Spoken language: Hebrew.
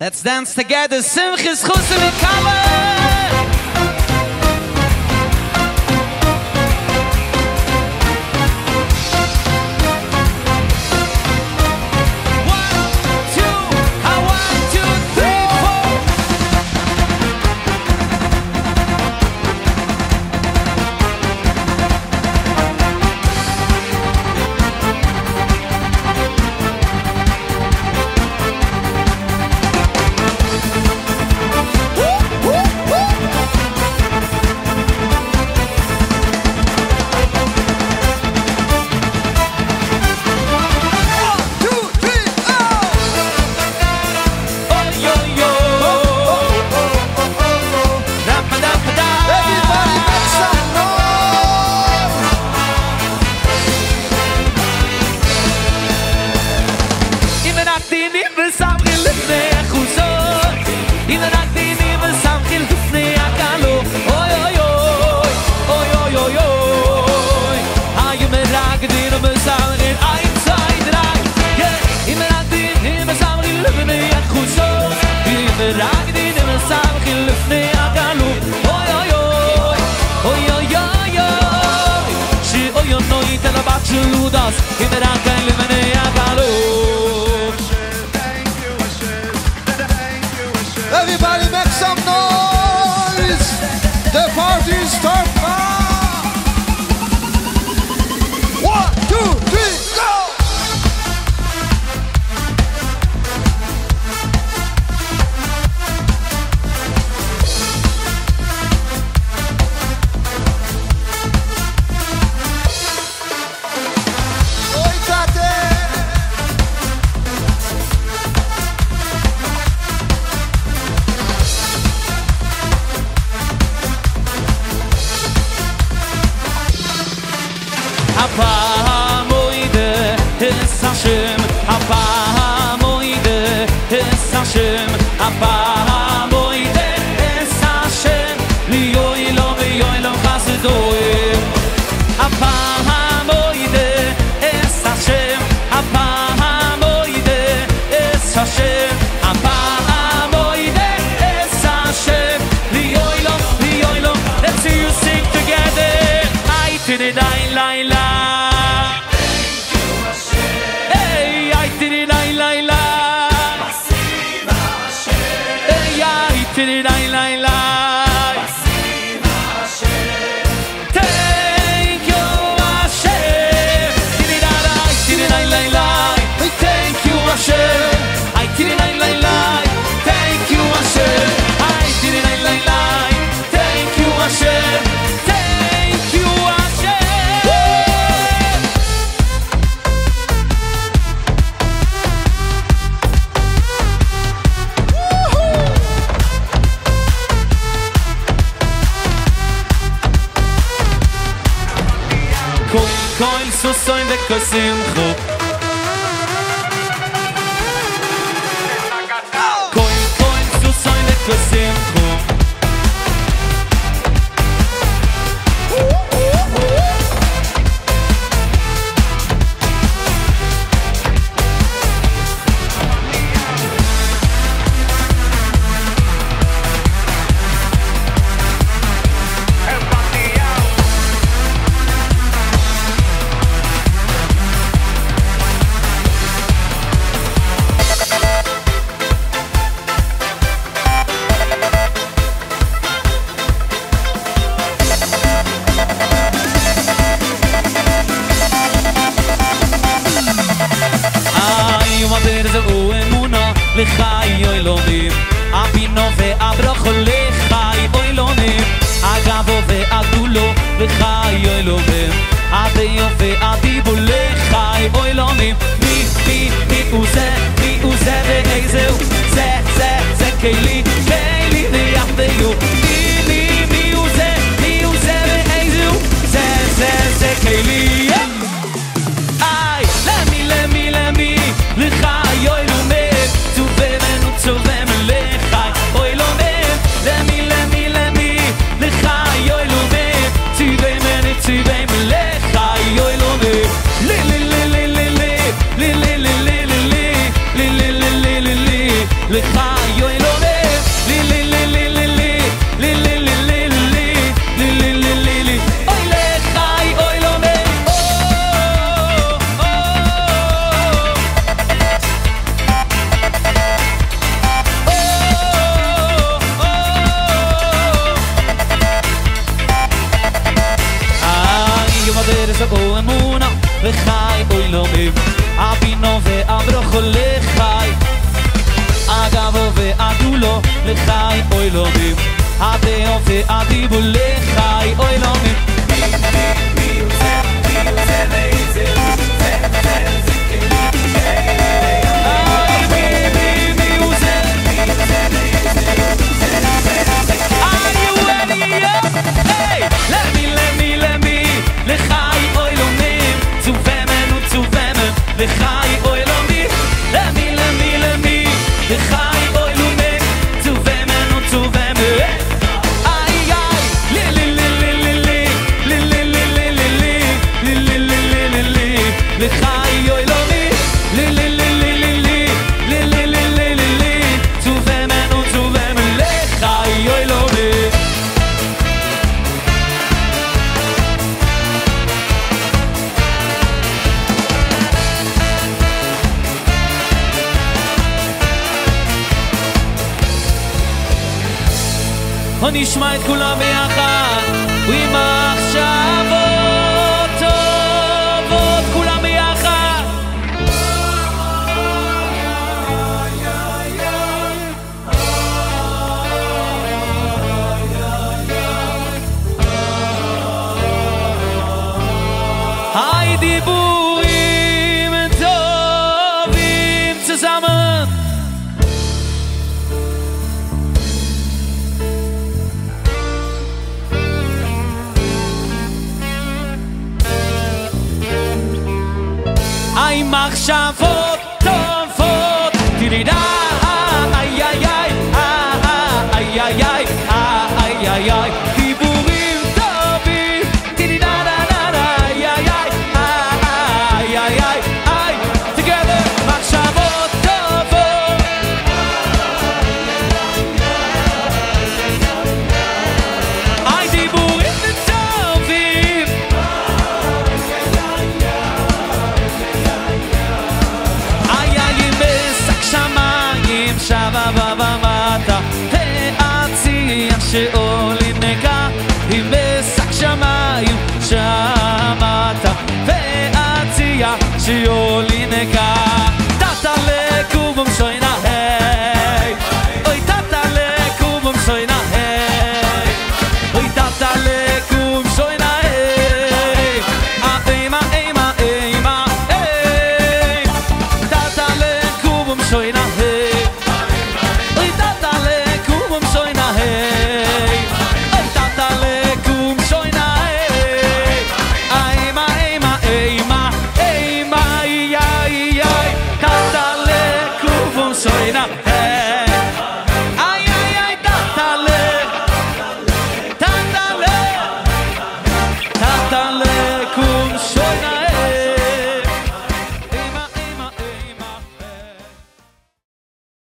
Let's dance together, Simchis Chusim and Kamer. Everybody make some noise! The party starts now! 1, 2, 3, go! וסקו אמונה לחי אוי לומם אבינו ואברוכו לחי אגבו ואדולו לחי אוי לומם אדאו ואדיבו לחי אוי לומם לחי אוי לומי, למי למי למי לחי אוי לומי, צובמן וצובמן איי איי, לי לי לי לי לי לי לי לי לי לי לי לי לי לי לחי אוי לומי, לי לי לי לי לי לי לי לי לי לי לי צובמן וצובמן לחי אוי לומי ונשמע את כולם ביחד ועם מחשבות טובות כולם ביחד היי דיבורים טובים zusammen Ay מחשבות טובות תירידה איי איי איי איי איי איי איי איי דיבורים טובים תירידה איי איי איי איי איי איי together מחשבות טובות איי דיבורים טובים שבה במטה ועציח שעולים נגע עם בשק שמיים שמטה ועציח שעולים